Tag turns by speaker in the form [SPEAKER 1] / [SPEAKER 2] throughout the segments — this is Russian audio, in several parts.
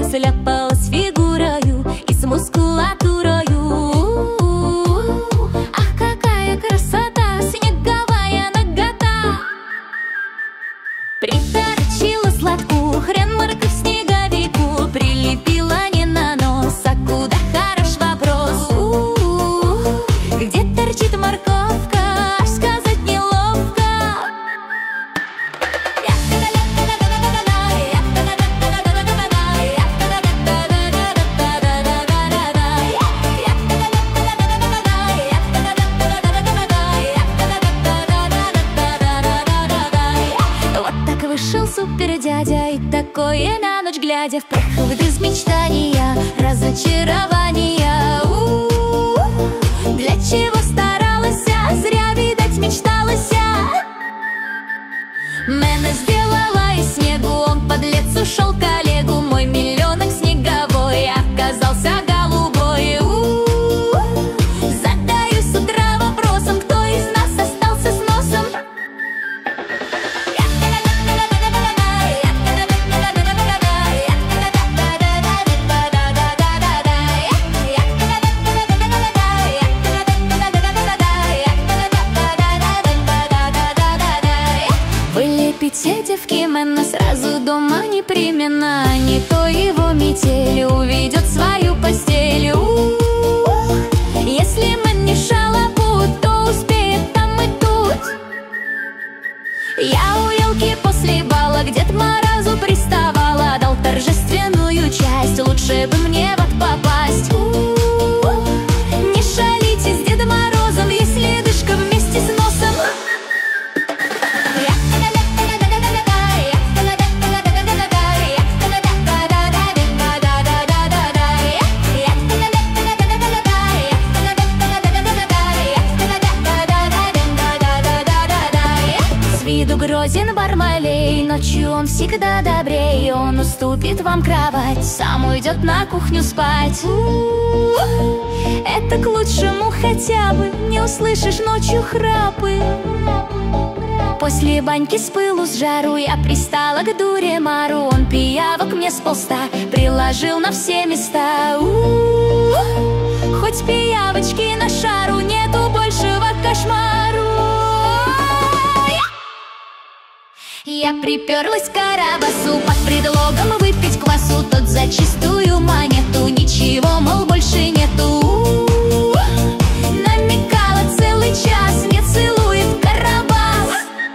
[SPEAKER 1] сляпалась фигурою и с мускулатурою. Ах, какая красота, снеговая нагота! Приторочила сладку, хрен, морковь, снеговику, прилепила не на нос, а куда хорош вопрос. Где торчит морковка, аж сказать неловко. Вот так вышел супер дядя, и такое на ночь глядя, впрыгнул из мечтания, разочарования. Для чего старалась, зря, видать, мечталась. Мене сделала из снегу, он, подлец, ушел к Олегу. Мой миллионок снеговой оказался голубой. Задаюсь с утра вопросом, кто из нас остался с носом. Вылепите, девки, Мэна сразу дома непременно, не то его метель уведет в свою постель. Если Мэн не шалопут, то успеет там и тут. Я у елки после бала к Дед Морозу приставала, дал торжественную часть, лучше бы мне в ад попасть. Не шалите с Дедом Морозом, если дышка вместе с носом. С виду грозен Бармалей, ночью он всегда добрей. Он уступит вам кровать, сам уйдет на кухню спать. Это к лучшему хотя бы, не услышишь ночью храпы. После баньки с пылу с жару я пристала к Дуремару. Он пиявок мне сполста приложил на все места. Хоть пиявочки на шару, нету большего кошмару. Я приперлась к Карабасу под предлогом выпить квасу. Тот за чистую монету ничего, мол, больше нету. Намекала целый час, не целует Карабас.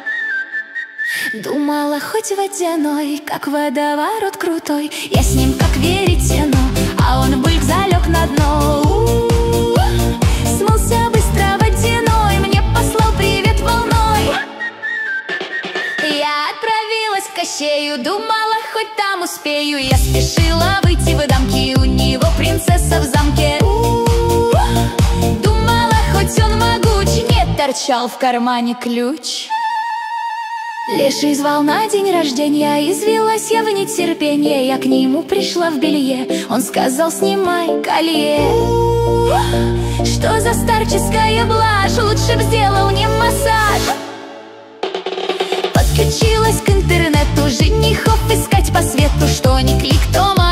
[SPEAKER 1] Думала, хоть водяной, как водоворот крутой, я с ним как веретено, а он бык залег на дно. Смылся быстро водяной, мне послал привет волной. Я отправилась к Кощею, думала, хоть там успею. Я спешила выйти в дамки, у него принцесса в замке. Думала, хоть он могуч, не торчал в кармане ключ. Леший звал на день рождения, извелась я в нетерпении. Я к нему пришла в белье, он сказал: снимай колье. Что за старческая блажь, лучше б сделал не массаж. Подключилась к интернету, женихов искать по свету. Что ни клик, то